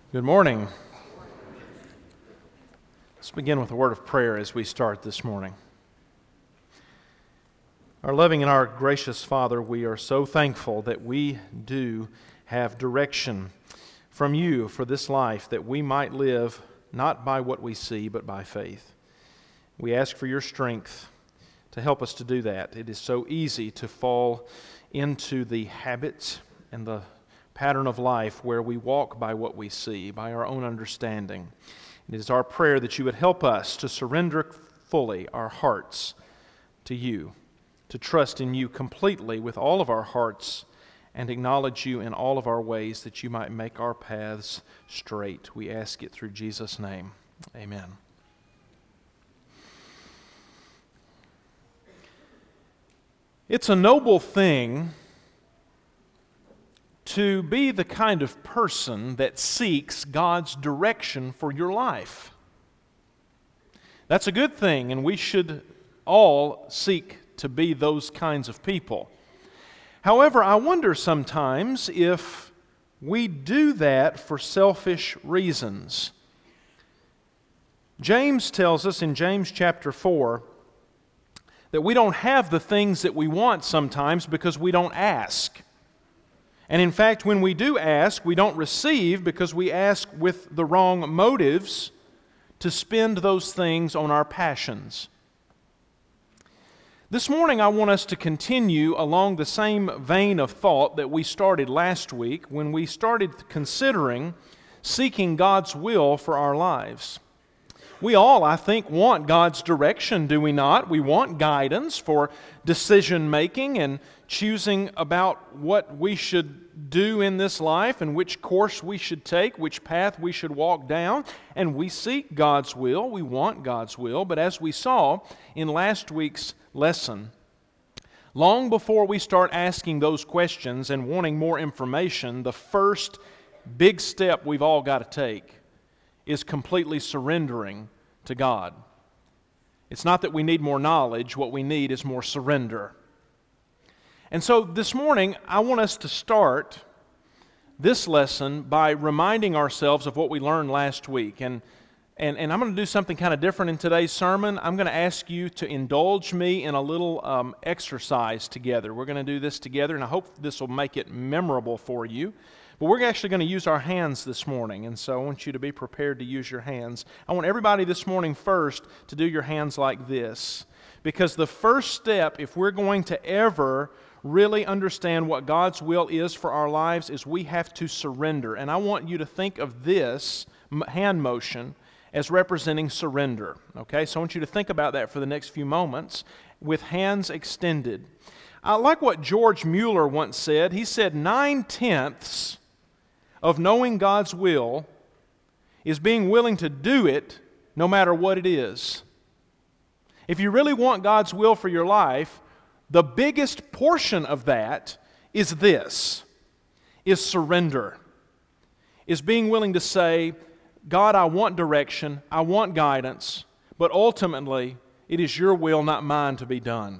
Good morning. Let's begin with a word of prayer as we start this morning. Our loving and our gracious Father, we are so thankful that we do have direction from you for this life, that we might live not by what we see, but by faith. We ask for your strength to help us to do that. It is so easy to fall into the habits and the pattern of life where we walk by what we see, by our own understanding. It is our prayer that you would help us to surrender fully our hearts to you, to trust in you completely with all of our hearts, and acknowledge you in all of our ways, that you might make our paths straight. We ask it through Jesus' name. Amen. It's a noble thing to be the kind of person that seeks God's direction for your life. That's a good thing, and we should all seek to be those kinds of people. However, I wonder sometimes if we do that for selfish reasons. James tells us in James chapter 4 that we don't have the things that we want sometimes because we don't ask. And in fact, when we do ask, we don't receive because we ask with the wrong motives to spend those things on our passions. This morning, I want us to continue along the same vein of thought that we started last week when we started considering seeking God's will for our lives. We all, I think, want God's direction, do we not? We want guidance for decision-making and choosing about what we should do in this life and which course we should take, which path we should walk down. And we seek God's will. We want God's will. But as we saw in last week's lesson, long before we start asking those questions and wanting more information, the first big step we've all got to take is completely surrendering to God. It's not that we need more knowledge. What we need is more surrender. And so this morning, I want us to start this lesson by reminding ourselves of what we learned last week. And I'm going to do something kind of different in today's sermon. I'm going to ask you to indulge me in a little exercise together. We're going to do this together, and I hope this will make it memorable for you. But we're actually going to use our hands this morning, and so I want you to be prepared to use your hands. I want everybody this morning first to do your hands like this, because the first step, if we're going to ever really understand what God's will is for our lives, is we have to surrender. And I want you to think of this hand motion as representing surrender. Okay, so I want you to think about that for the next few moments with hands extended. I like what George Mueller once said. He said 9/10 of knowing God's will is being willing to do it no matter what it is. If you really want God's will for your life, the biggest portion of that is this, is surrender, is being willing to say, God, I want direction, I want guidance, but ultimately it is your will, not mine, to be done.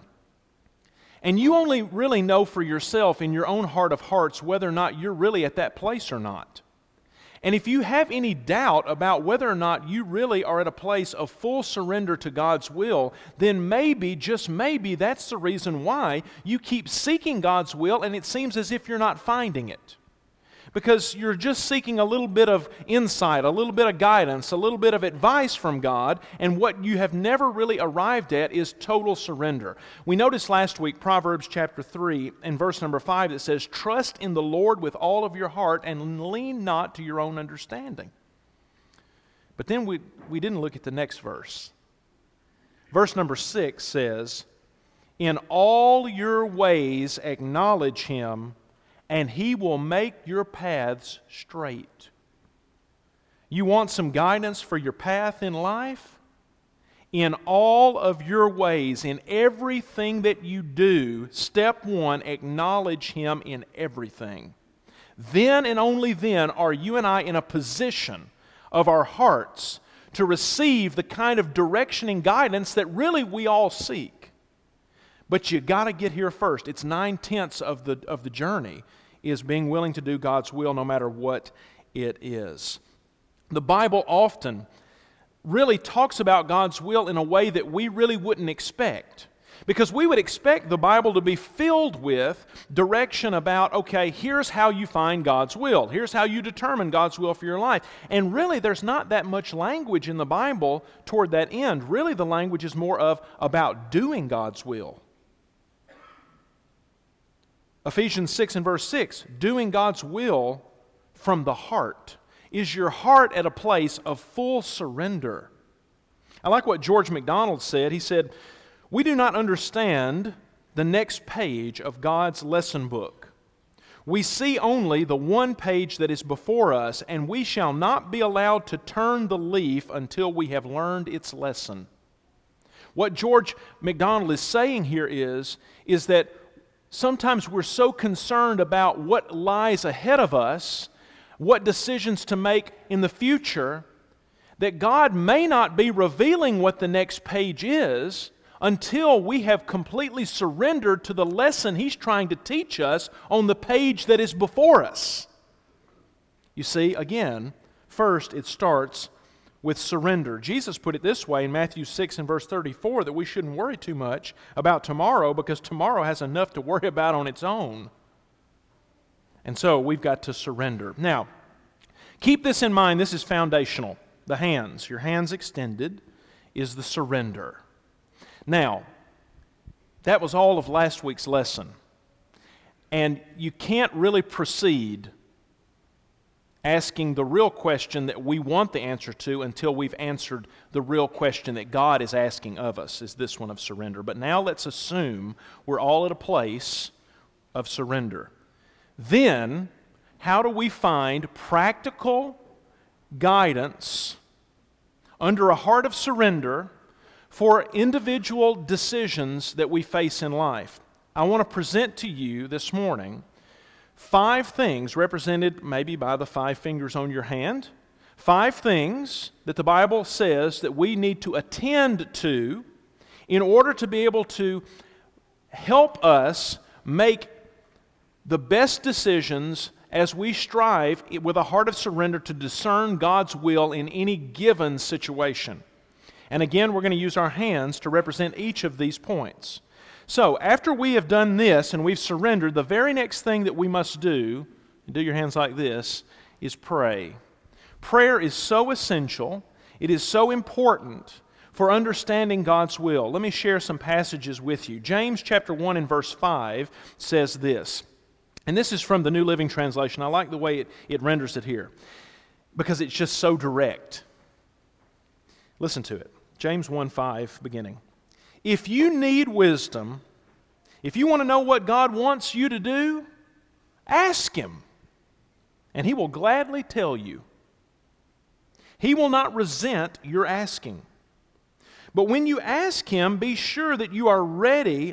And you only really know for yourself in your own heart of hearts whether or not you're really at that place or not. And if you have any doubt about whether or not you really are at a place of full surrender to God's will, then maybe, just maybe, that's the reason why you keep seeking God's will and it seems as if you're not finding it. Because you're just seeking a little bit of insight, a little bit of guidance, a little bit of advice from God, and what you have never really arrived at is total surrender. We noticed last week, Proverbs chapter 3 and verse number 5, that says, "Trust in the Lord with all of your heart and lean not to your own understanding." But then we didn't look at the next verse. Verse number 6 says, "In all your ways acknowledge Him, and He will make your paths straight." You want some guidance for your path in life? In all of your ways, in everything that you do, step one, acknowledge Him in everything. Then and only then are you and I in a position of our hearts to receive the kind of direction and guidance that really we all seek. But you got to get here first. It's 9/10 of the journey, is being willing to do God's will no matter what it is. the Bible often really talks about God's will in a way that we really wouldn't expect. Because we would expect the Bible to be filled with direction about, okay, here's how you find God's will. Here's how you determine God's will for your life. And really, there's not that much language in the Bible toward that end. Really, the language is more of about doing God's will. Ephesians 6 and verse 6, doing God's will from the heart. Is your heart at a place of full surrender? I like what George MacDonald said. He said, we do not understand the next page of God's lesson book. We see only the one page that is before us, and we shall not be allowed to turn the leaf until we have learned its lesson. What George MacDonald is saying here is that sometimes we're so concerned about what lies ahead of us, what decisions to make in the future, that God may not be revealing what the next page is until we have completely surrendered to the lesson He's trying to teach us on the page that is before us. You see, again, first it starts with surrender. Jesus put it this way in Matthew 6 and verse 34, that we shouldn't worry too much about tomorrow because tomorrow has enough to worry about on its own. And so we've got to surrender. Now, keep this in mind. This is foundational. The hands, your hands extended, is the surrender. Now, that was all of last week's lesson. And you can't really proceed asking the real question that we want the answer to until we've answered the real question that God is asking of us, is this one of surrender. But now let's assume we're all at a place of surrender. Then, how do we find practical guidance under a heart of surrender for individual decisions that we face in life? I want to present to you this morning 5 things represented maybe by the 5 fingers on your hand. 5 things that the Bible says that we need to attend to in order to be able to help us make the best decisions as we strive with a heart of surrender to discern God's will in any given situation. And again, we're going to use our hands to represent each of these points. So, after we have done this and we've surrendered, the very next thing that we must do your hands like this, is pray. Prayer is so essential, it is so important for understanding God's will. Let me share some passages with you. James chapter 1 and verse 5 says this, and this is from the New Living Translation. I like the way it renders it here, because it's just so direct. Listen to it. James 1:5 beginning. If you need wisdom, if you want to know what God wants you to do, ask Him, and He will gladly tell you. He will not resent your asking. But when you ask Him, be sure that you are really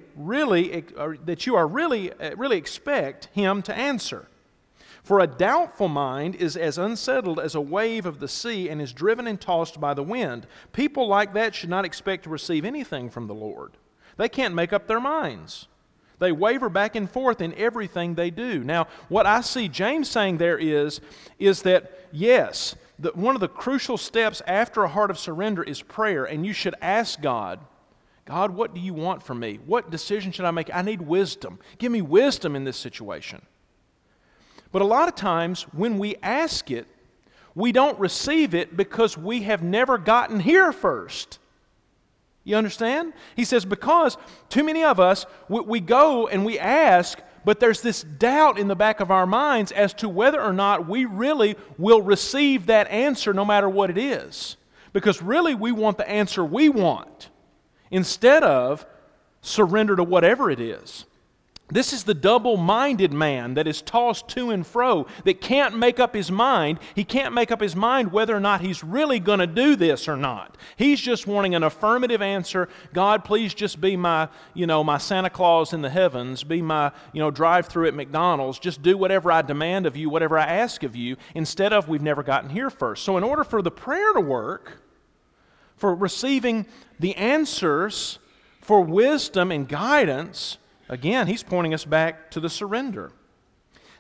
expect Him to answer. For a doubtful mind is as unsettled as a wave of the sea and is driven and tossed by the wind. People like that should not expect to receive anything from the Lord. They can't make up their minds. They waver back and forth in everything they do. Now, what I see James saying there is that, yes, one of the crucial steps after a heart of surrender is prayer, and you should ask God, God, what do you want from me? What decision should I make? I need wisdom. Give me wisdom in this situation. But a lot of times when we ask it, we don't receive it because we have never gotten here first. You understand? He says because too many of us, we go and we ask, but there's this doubt in the back of our minds as to whether or not we really will receive that answer no matter what it is. Because really we want the answer we want instead of surrender to whatever it is. This is the double-minded man that is tossed to and fro, that can't make up his mind. He can't make up his mind whether or not he's really going to do this or not. He's just wanting an affirmative answer. God, please just be my Santa Claus in the heavens, be my, drive-through at McDonald's. Just do whatever I demand of you, whatever I ask of you, instead of we've never gotten here first. So in order for the prayer to work, for receiving the answers, for wisdom and guidance, again, he's pointing us back to the surrender.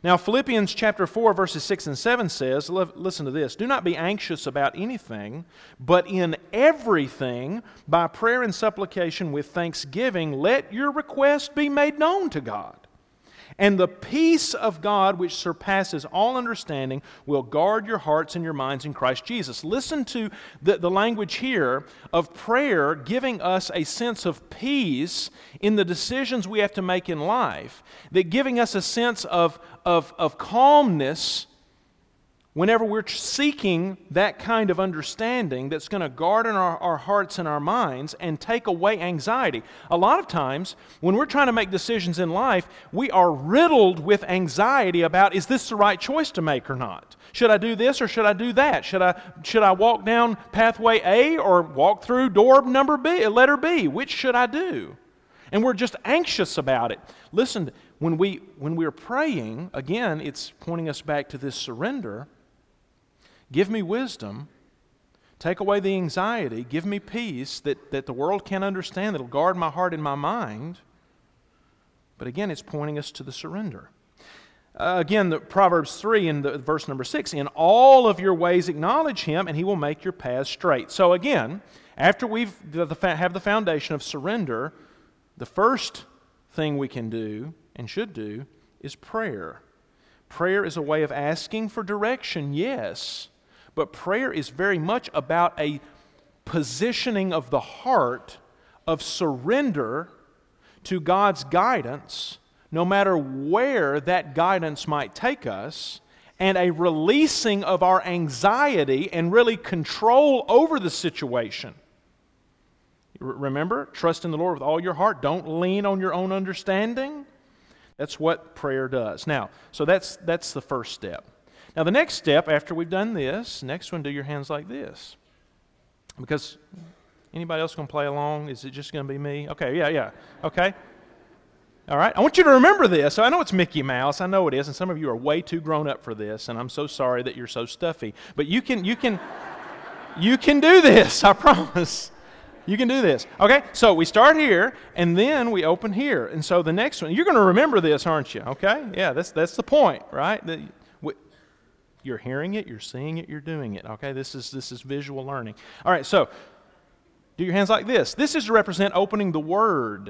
Now, Philippians chapter 4, verses 6 and 7 says, listen to this, "Do not be anxious about anything, but in everything, by prayer and supplication with thanksgiving, let your request be made known to God. And the peace of God, which surpasses all understanding, will guard your hearts and your minds in Christ Jesus." Listen to the language here of prayer giving us a sense of peace in the decisions we have to make in life, that giving us a sense of calmness whenever we're seeking that kind of understanding that's going to guard in our hearts and our minds and take away anxiety. A lot of times, when we're trying to make decisions in life, we are riddled with anxiety about, is this the right choice to make or not? Should I do this or should I do that? Should I walk down pathway A or walk through door number B, letter B? Which should I do? And we're just anxious about it. Listen, when we're praying, again, it's pointing us back to this surrender. Give me wisdom, take away the anxiety, give me peace that the world can't understand, that'll guard my heart and my mind. But again, it's pointing us to the surrender. Again, the Proverbs 3 in the verse number 6, "In all of your ways acknowledge Him, and He will make your paths straight." So again, after we have the foundation of surrender, the first thing we can do and should do is prayer. Prayer is a way of asking for direction, yes, but prayer is very much about a positioning of the heart of surrender to God's guidance, no matter where that guidance might take us, and a releasing of our anxiety and really control over the situation. Remember, trust in the Lord with all your heart. Don't lean on your own understanding. That's what prayer does. Now, so that's the first step. Now, the next step, after we've done this, next one, do your hands like this. Because anybody else going to play along? Is it just going to be me? Okay, yeah. Okay. All right. I want you to remember this. I know it's Mickey Mouse. I know it is, and some of you are way too grown up for this, and I'm so sorry that you're so stuffy. But you can do this, I promise. You can do this. Okay, so we start here, and then we open here. And so the next one, you're going to remember this, aren't you? Okay? Yeah, that's the point, right? You're hearing it, you're seeing it, you're doing it. Okay, this is visual learning. All right, so do your hands like this. This is to represent opening the Word.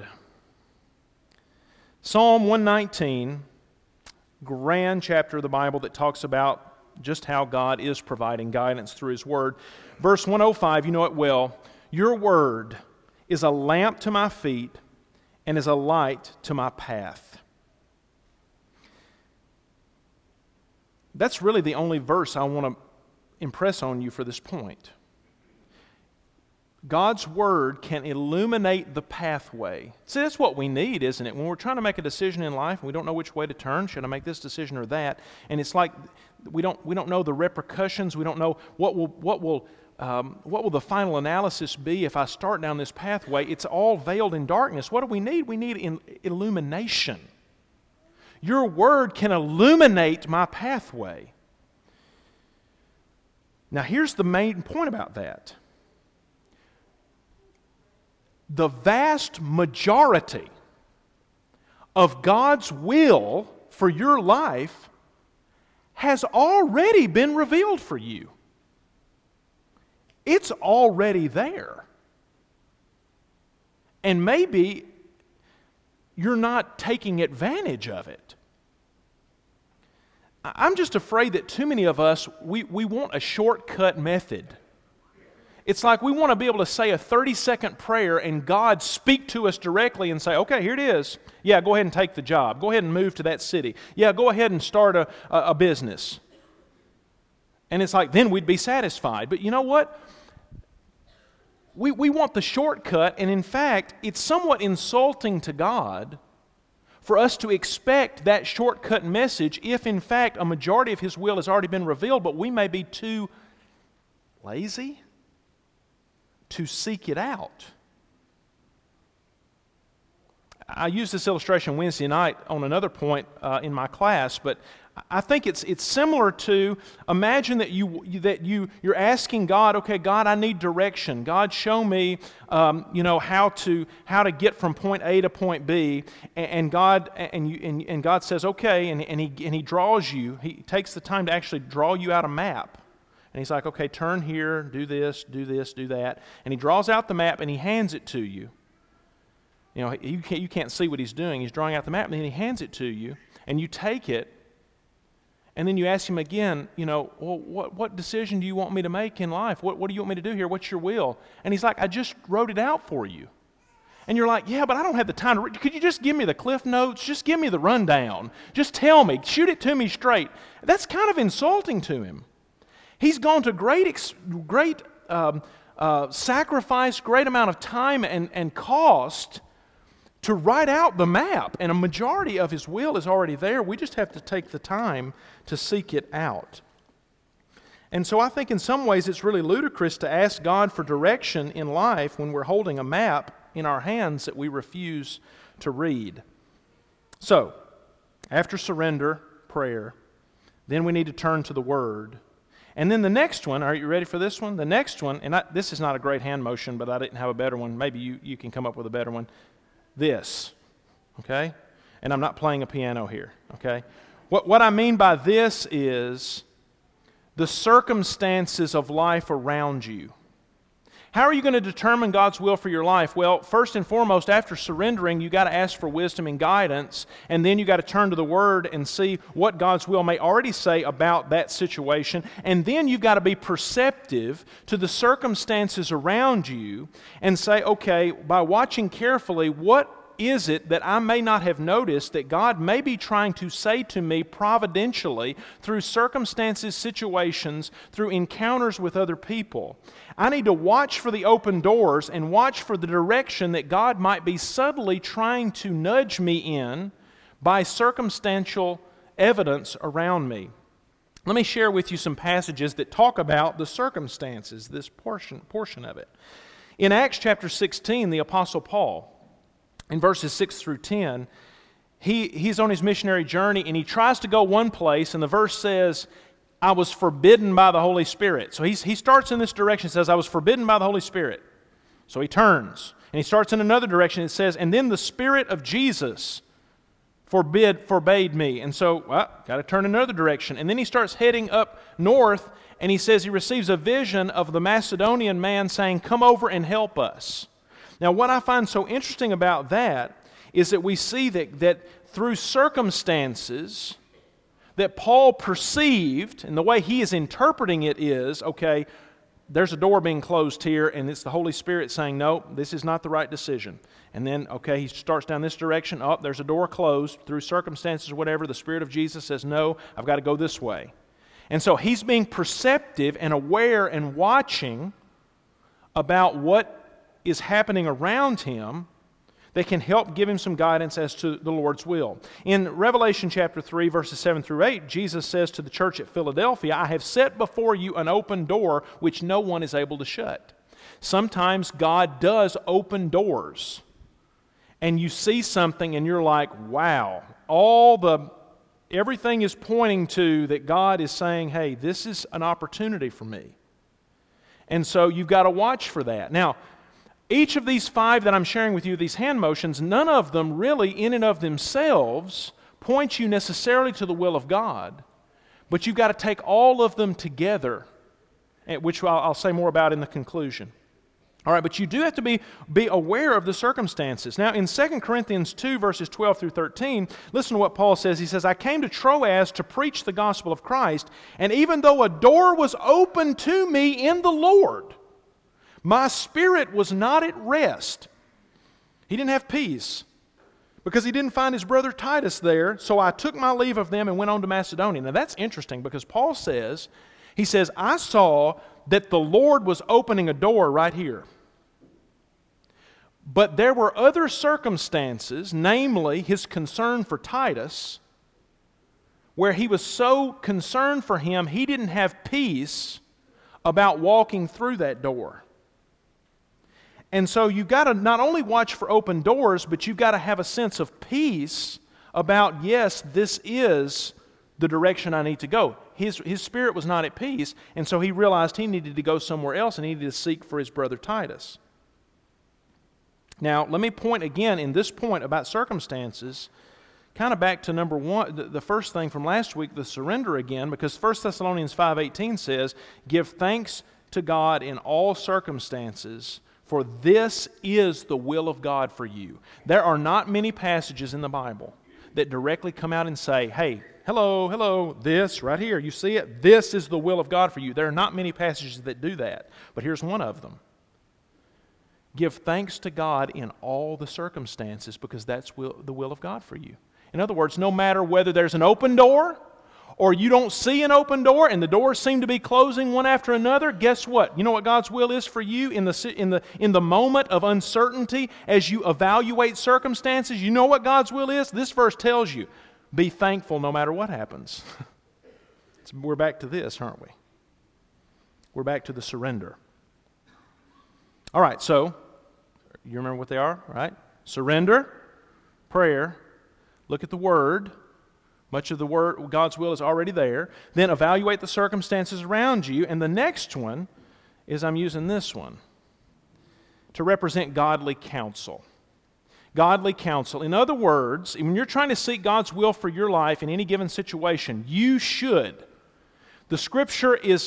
Psalm 119, grand chapter of the Bible that talks about just how God is providing guidance through His Word. Verse 105, you know it well. "Your Word is a lamp to my feet and is a light to my path." That's really the only verse I want to impress on you for this point. God's Word can illuminate the pathway. See, that's what we need, isn't it? When we're trying to make a decision in life and we don't know which way to turn, should I make this decision or that? And it's like we don't know the repercussions. We don't know what will the final analysis be if I start down this pathway? It's all veiled in darkness. What do we need? We need illumination. Your Word can illuminate my pathway. Now, here's the main point about that. The vast majority of God's will for your life has already been revealed for you. It's already there. And maybe you're not taking advantage of it. I'm just afraid that too many of us, we want a shortcut method. It's like we want to be able to say a 30-second prayer and God speak to us directly and say, okay, here it is. Yeah, go ahead and take the job. Go ahead and move to that city. Yeah, go ahead and start a business. And it's like, then we'd be satisfied. But you know what? We want the shortcut, and in fact, it's somewhat insulting to God for us to expect that shortcut message if, in fact, a majority of His will has already been revealed, but we may be too lazy to seek it out. I used this illustration Wednesday night on another point in my class, but I think it's similar to, imagine that you're asking God, okay, God, I need direction. God, show me, how to get from point A to point B. And God says, okay, and He draws you. He takes the time to actually draw you out a map. And He's like, okay, turn here, do this, do that. And He draws out the map and He hands it to you. You can't see what He's doing. He's drawing out the map and then He hands it to you. And you take it. And then you ask Him again, well, what decision do you want me to make in life? What do you want me to do here? What's your will? And He's like, I just wrote it out for you. And you're like, yeah, but I don't have the time to read. Could you just give me the cliff notes? Just give me the rundown. Just tell me. Shoot it to me straight. That's kind of insulting to Him. He's gone to great sacrifice, great amount of time and cost to write out the map, and a majority of His will is already there. We just have to take the time to seek it out. And so I think in some ways it's really ludicrous to ask God for direction in life when we're holding a map in our hands that we refuse to read. So, after surrender, prayer, then we need to turn to the Word. And then the next one, are you ready for this one? The next one, and this is not a great hand motion, but I didn't have a better one. Maybe you can come up with a better one. This, okay? And I'm not playing a piano here, okay? What I mean by this is the circumstances of life around you. How are you going to determine God's will for your life? Well, first and foremost, after surrendering, you got to ask for wisdom and guidance, and then you got to turn to the Word and see what God's will may already say about that situation, and then you've got to be perceptive to the circumstances around you and say, okay, by watching carefully, what is it that I may not have noticed that God may be trying to say to me providentially through circumstances, situations, through encounters with other people? I need to watch for the open doors and watch for the direction that God might be subtly trying to nudge me in by circumstantial evidence around me. Let me share with you some passages that talk about the circumstances, this portion of it. In Acts chapter 16, the Apostle Paul, in verses 6 through 10, he's on his missionary journey and he tries to go one place, and the verse says, I was forbidden by the Holy Spirit. So he starts in this direction. It says, I was forbidden by the Holy Spirit. So he turns and he starts in another direction. It says, and then the Spirit of Jesus forbade me. And so, got to turn another direction. And then he starts heading up north, and he says he receives a vision of the Macedonian man saying, come over and help us. Now, what I find so interesting about that is that we see that through circumstances that Paul perceived, and the way he is interpreting it is, okay, there's a door being closed here, and it's the Holy Spirit saying, no, this is not the right decision. And then, okay, he starts down this direction. Oh, there's a door closed through circumstances or whatever. The Spirit of Jesus says, no, I've got to go this way. And so he's being perceptive and aware and watching about what is happening around him that can help give him some guidance as to the Lord's will. In Revelation chapter 3, verses 7 through 8, Jesus says to the church at Philadelphia, I have set before you an open door which no one is able to shut. Sometimes God does open doors, and you see something and you're like, wow, everything is pointing to that God is saying, hey, this is an opportunity for me. And so you've got to watch for that. Now, each of these 5 that I'm sharing with you, these hand motions, none of them really in and of themselves point you necessarily to the will of God, but you've got to take all of them together, which I'll say more about in the conclusion. All right, but you do have to be aware of the circumstances. Now, in 2 Corinthians 2, verses 12 through 13, listen to what Paul says. He says, I came to Troas to preach the gospel of Christ, and even though a door was opened to me in the Lord, my spirit was not at rest. He didn't have peace because he didn't find his brother Titus there, so I took my leave of them and went on to Macedonia. Now that's interesting because Paul says, I saw that the Lord was opening a door right here. But there were other circumstances, namely his concern for Titus, where he was so concerned for him, he didn't have peace about walking through that door. And so you've got to not only watch for open doors, but you've got to have a sense of peace about, yes, this is the direction I need to go. His spirit was not at peace, and so he realized he needed to go somewhere else and he needed to seek for his brother Titus. Now, let me point again in this point about circumstances, kind of back to number one, the first thing from last week, the surrender again, because 1 Thessalonians 5:18 says, "Give thanks to God in all circumstances, for this is the will of God for you." There are not many passages in the Bible that directly come out and say, hey, hello, this right here, you see it? This is the will of God for you. There are not many passages that do that, but here's one of them. Give thanks to God in all the circumstances because that's the will of God for you. In other words, no matter whether there's an open door or you don't see an open door and the doors seem to be closing one after another, guess what? You know what God's will is for you in the moment of uncertainty as you evaluate circumstances? You know what God's will is? This verse tells you, be thankful no matter what happens. We're back to this, aren't we? We're back to the surrender. All right, so you remember what they are, right? Surrender, prayer, look at the Word. Much of the Word, God's will is already there. Then evaluate the circumstances around you. And the next one is, I'm using this one to represent godly counsel. Godly counsel. In other words, when you're trying to seek God's will for your life in any given situation, you should. The Scripture is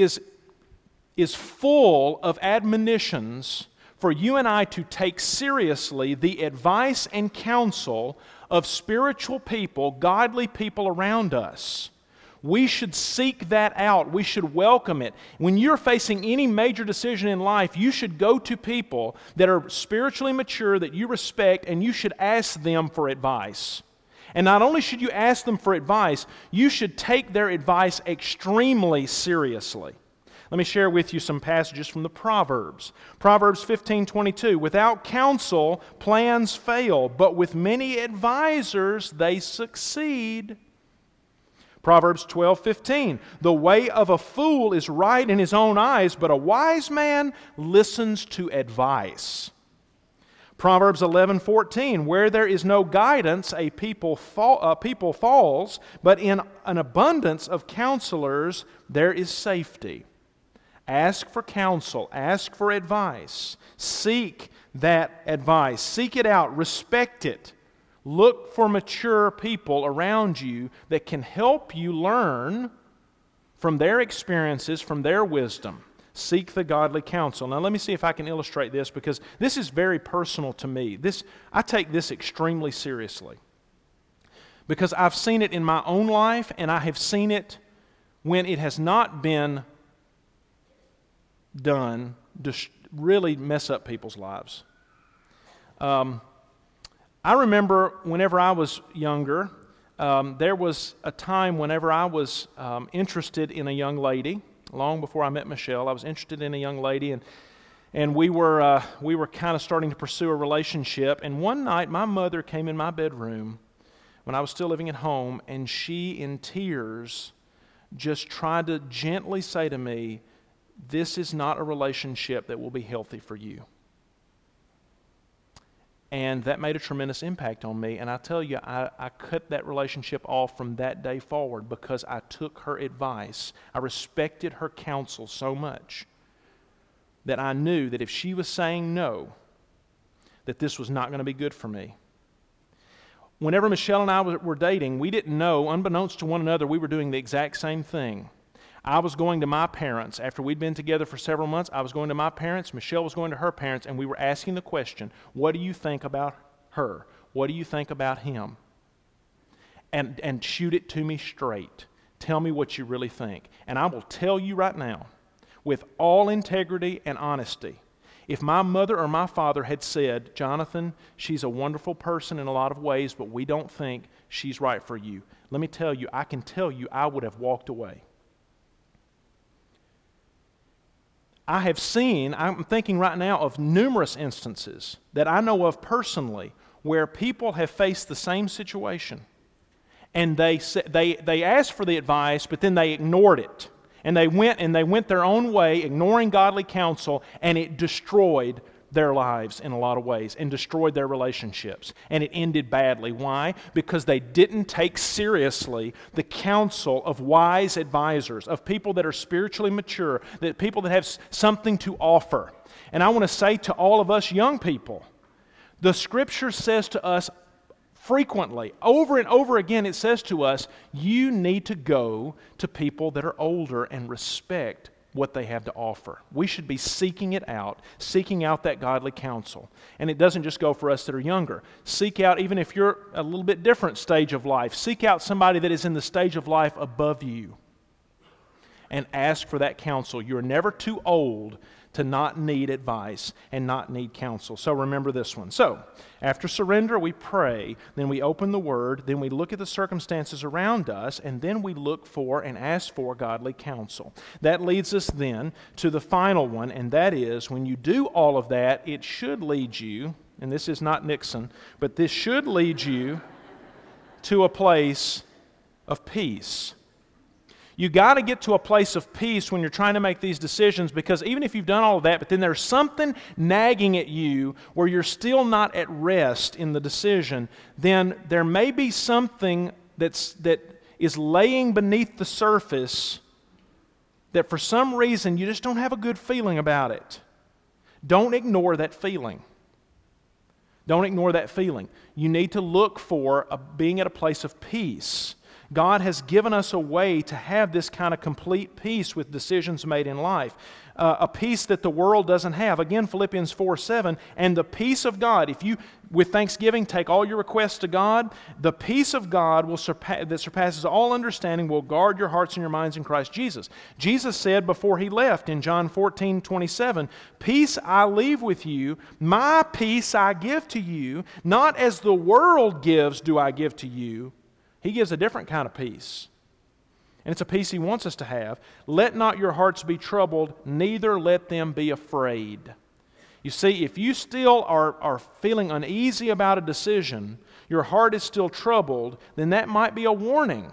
full of admonitions for you and I to take seriously the advice and counsel of spiritual people, godly people around us. We should seek that out. We should welcome it. When you're facing any major decision in life, you should go to people that are spiritually mature, that you respect, and you should ask them for advice. And not only should you ask them for advice, you should take their advice extremely seriously. Let me share with you some passages from the Proverbs. Proverbs 15:22, "Without counsel, plans fail, but with many advisors, they succeed." Proverbs 12:15, "The way of a fool is right in his own eyes, but a wise man listens to advice." Proverbs 11:14, "Where there is no guidance, a people falls, but in an abundance of counselors there is safety." Ask for counsel. Ask for advice. Seek that advice. Seek it out. Respect it. Look for mature people around you that can help you learn from their experiences, from their wisdom. Seek the godly counsel. Now let me see if I can illustrate this because this is very personal to me. I take this extremely seriously because I've seen it in my own life and I have seen it when it has not been done to really mess up people's lives. I remember whenever I was younger, there was a time whenever I was interested in a young lady. Long before I met Michelle, I was interested in a young lady, and we were kind of starting to pursue a relationship. And one night, my mother came in my bedroom when I was still living at home, and she, in tears, just tried to gently say to me, "This is not a relationship that will be healthy for you." And that made a tremendous impact on me. And I tell you, I cut that relationship off from that day forward because I took her advice. I respected her counsel so much that I knew that if she was saying no, that this was not going to be good for me. Whenever Michelle and I were dating, we didn't know, unbeknownst to one another, we were doing the exact same thing. I was going to my parents. After we'd been together for several months, I was going to my parents, Michelle was going to her parents, and we were asking the question, what do you think about her? What do you think about him? And shoot it to me straight. Tell me what you really think. And I will tell you right now, with all integrity and honesty, if my mother or my father had said, "Jonathan, she's a wonderful person in a lot of ways, but we don't think she's right for you," let me tell you, I can tell you I would have walked away. I'm thinking right now of numerous instances that I know of personally where people have faced the same situation. And they asked for the advice, but then they ignored it. And they went their own way, ignoring godly counsel, and it destroyed their lives in a lot of ways and destroyed their relationships. And it ended badly. Why? Because they didn't take seriously the counsel of wise advisors, of people that are spiritually mature, that people that have something to offer. And I want to say to all of us young people, the Scripture says to us frequently, over and over again, it says to us, you need to go to people that are older and respect what they have to offer. We should be seeking it out, seeking out that godly counsel. And it doesn't just go for us that are younger. Seek out, even if you're a little bit different stage of life, seek out somebody that is in the stage of life above you and ask for that counsel. You're never too old to not need advice and not need counsel. So remember this one. So, after surrender, we pray, then we open the Word, then we look at the circumstances around us, and then we look for and ask for godly counsel. That leads us then to the final one, and that is, when you do all of that, it should lead you, and this is not Nixon, but this should lead you to a place of peace. You got to get to a place of peace when you're trying to make these decisions, because even if you've done all of that, but then there's something nagging at you where you're still not at rest in the decision, then there may be something that is laying beneath the surface that for some reason you just don't have a good feeling about it. Don't ignore that feeling. Don't ignore that feeling. You need to look for being at a place of peace. God has given us a way to have this kind of complete peace with decisions made in life. A peace that the world doesn't have. Again, Philippians 4:7, and the peace of God, if you, with thanksgiving, take all your requests to God, the peace of God that surpasses all understanding will guard your hearts and your minds in Christ Jesus. Jesus said before He left in John 14:27, peace I leave with you, my peace I give to you, not as the world gives do I give to you. He gives a different kind of peace. And it's a peace He wants us to have. Let not your hearts be troubled, neither let them be afraid. You see, if you still are feeling uneasy about a decision, your heart is still troubled, then that might be a warning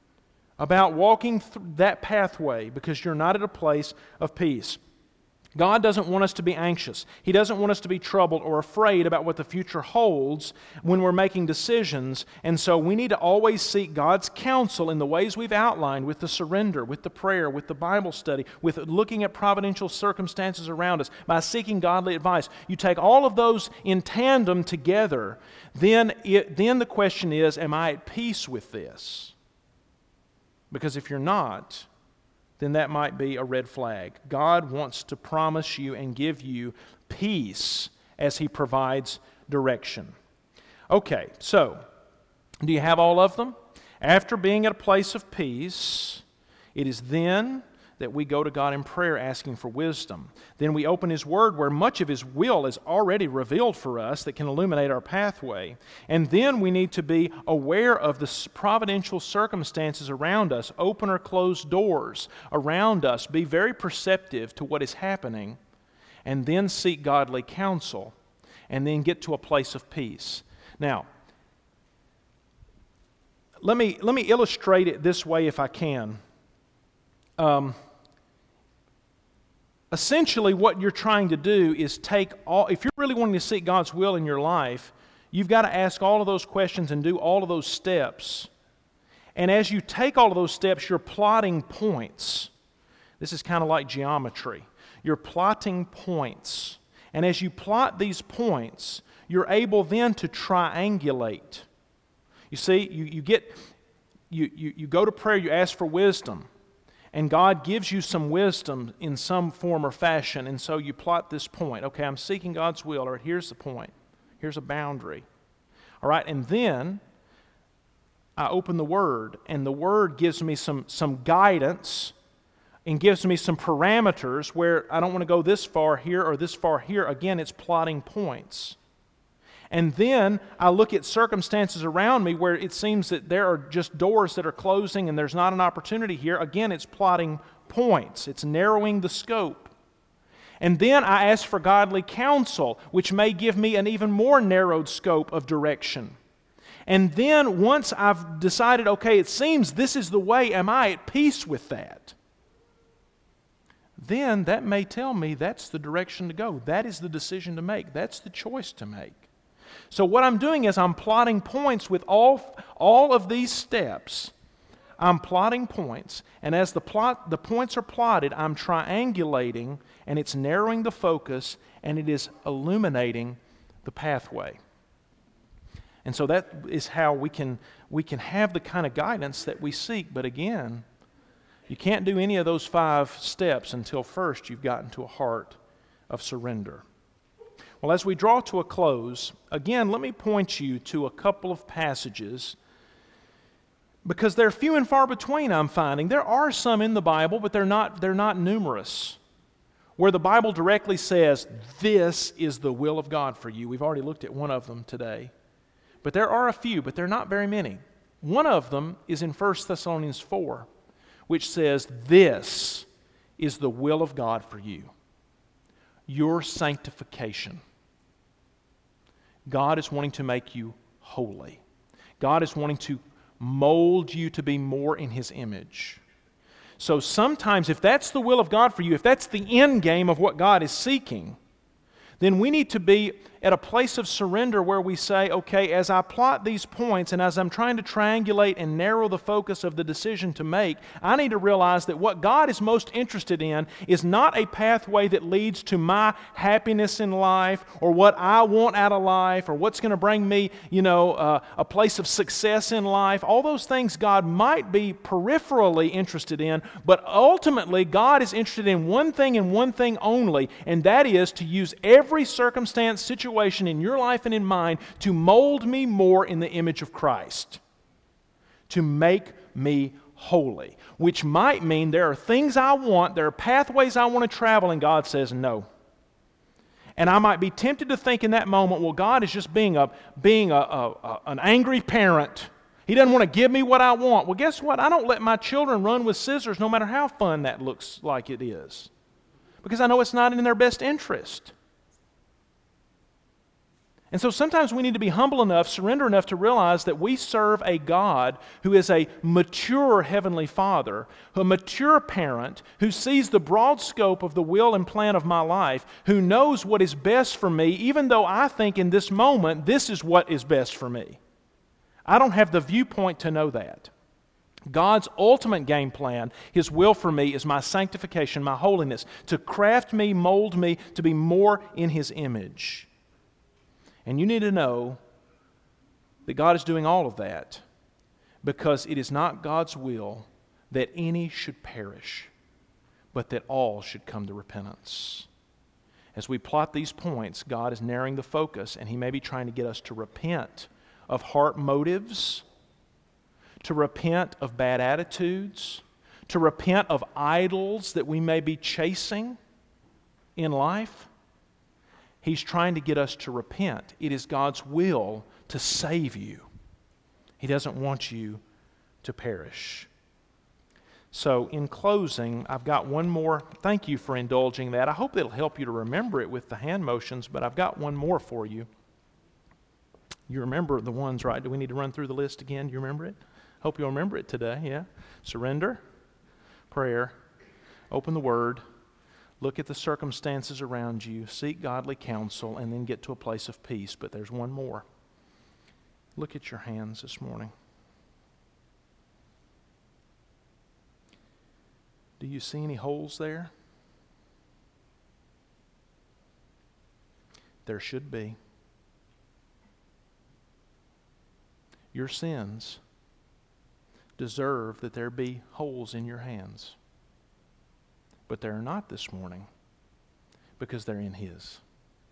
about walking through that pathway because you're not at a place of peace. God doesn't want us to be anxious. He doesn't want us to be troubled or afraid about what the future holds when we're making decisions. And so we need to always seek God's counsel in the ways we've outlined, with the surrender, with the prayer, with the Bible study, with looking at providential circumstances around us, by seeking godly advice. You take all of those in tandem together, then the question is, am I at peace with this? Because if you're not, then that might be a red flag. God wants to promise you and give you peace as He provides direction. Okay, so, do you have all of them? After being at a place of peace, it is then that we go to God in prayer asking for wisdom. Then we open His Word where much of His will is already revealed for us that can illuminate our pathway. And then we need to be aware of the providential circumstances around us, open or closed doors around us, be very perceptive to what is happening, and then seek godly counsel, and then get to a place of peace. Now, let me illustrate it this way if I can. Essentially, what you're trying to do is if you're really wanting to seek God's will in your life, you've got to ask all of those questions and do all of those steps. And as you take all of those steps, you're plotting points. This is kind of like geometry. You're plotting points. And as you plot these points, you're able then to triangulate. You see, you go to prayer, you ask for wisdom. And God gives you some wisdom in some form or fashion, and so you plot this point. Okay, I'm seeking God's will. All right, here's the point. Here's a boundary. All right, and then I open the Word, and the Word gives me some guidance and gives me some parameters where I don't want to go this far here or this far here. Again, it's plotting points. And then I look at circumstances around me where it seems that there are just doors that are closing and there's not an opportunity here. Again, it's plotting points. It's narrowing the scope. And then I ask for godly counsel, which may give me an even more narrowed scope of direction. And then once I've decided, okay, it seems this is the way, am I at peace with that? then that may tell me that's the direction to go. That is the decision to make. That's the choice to make. So what I'm doing is I'm plotting points with all of these steps. I'm plotting points, and as the points are plotted, I'm triangulating, and it's narrowing the focus, and it is illuminating the pathway. And so that is how we can have the kind of guidance that we seek. But again, you can't do any of those 5 steps until first you've gotten to a heart of surrender. Well, as we draw to a close, again, let me point you to a couple of passages, because they're few and far between, I'm finding. There are some in the Bible, but they're not numerous, where the Bible directly says, this is the will of God for you. We've already looked at one of them today. But there are a few, but they're not very many. One of them is in 1 Thessalonians 4, which says, this is the will of God for you, your sanctification. God is wanting to make you holy. God is wanting to mold you to be more in His image. So sometimes if that's the will of God for you, if that's the end game of what God is seeking, then we need to be at a place of surrender where we say, okay, as I plot these points and as I'm trying to triangulate and narrow the focus of the decision to make, I need to realize that what God is most interested in is not a pathway that leads to my happiness in life or what I want out of life or what's going to bring me, a place of success in life. All those things God might be peripherally interested in, but ultimately God is interested in one thing and one thing only, and that is to use every circumstance, situation in your life and in mine to mold me more in the image of Christ, to make me holy, which might mean there are things I want, there are pathways I want to travel, and God says no. And I might be tempted to think in that moment, well, God is just being an angry parent. He doesn't want to give me what I want. Well, guess what? I don't let my children run with scissors no matter how fun that looks like it is, because I know it's not in their best interest. And so sometimes we need to be humble enough, surrender enough to realize that we serve a God who is a mature Heavenly Father, a mature parent who sees the broad scope of the will and plan of my life, who knows what is best for me, even though I think in this moment this is what is best for me. I don't have the viewpoint to know that. God's ultimate game plan, His will for me, is my sanctification, my holiness, to craft me, mold me, to be more in His image. And you need to know that God is doing all of that because it is not God's will that any should perish, but that all should come to repentance. As we plot these points, God is narrowing the focus, and He may be trying to get us to repent of heart motives, to repent of bad attitudes, to repent of idols that we may be chasing in life. He's trying to get us to repent. It is God's will to save you. He doesn't want you to perish. So in closing, I've got one more. Thank you for indulging that. I hope it'll help you to remember it with the hand motions, but I've got one more for you. You remember the ones, right? Do we need to run through the list again? Do you remember it? Hope you'll remember it today, yeah? Surrender, prayer, open the Word, look at the circumstances around you, seek godly counsel, and then get to a place of peace. But there's one more. Look at your hands this morning. Do you see any holes there? There should be. Your sins deserve that there be holes in your hands. But they're not this morning because they're in His.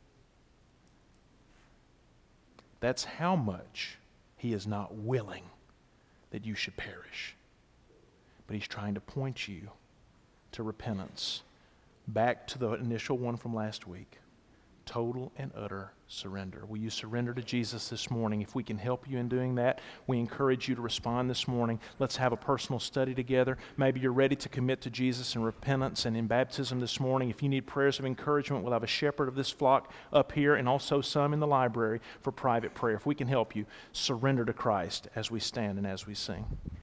That's how much He is not willing that you should perish. But He's trying to point you to repentance. Back to the initial one from last week. Total and utter surrender. Will you surrender to Jesus this morning? If we can help you in doing that, we encourage you to respond this morning. Let's have a personal study together. Maybe you're ready to commit to Jesus in repentance and in baptism this morning. If you need prayers of encouragement, we'll have a shepherd of this flock up here and also some in the library for private prayer. If we can help you, surrender to Christ as we stand and as we sing.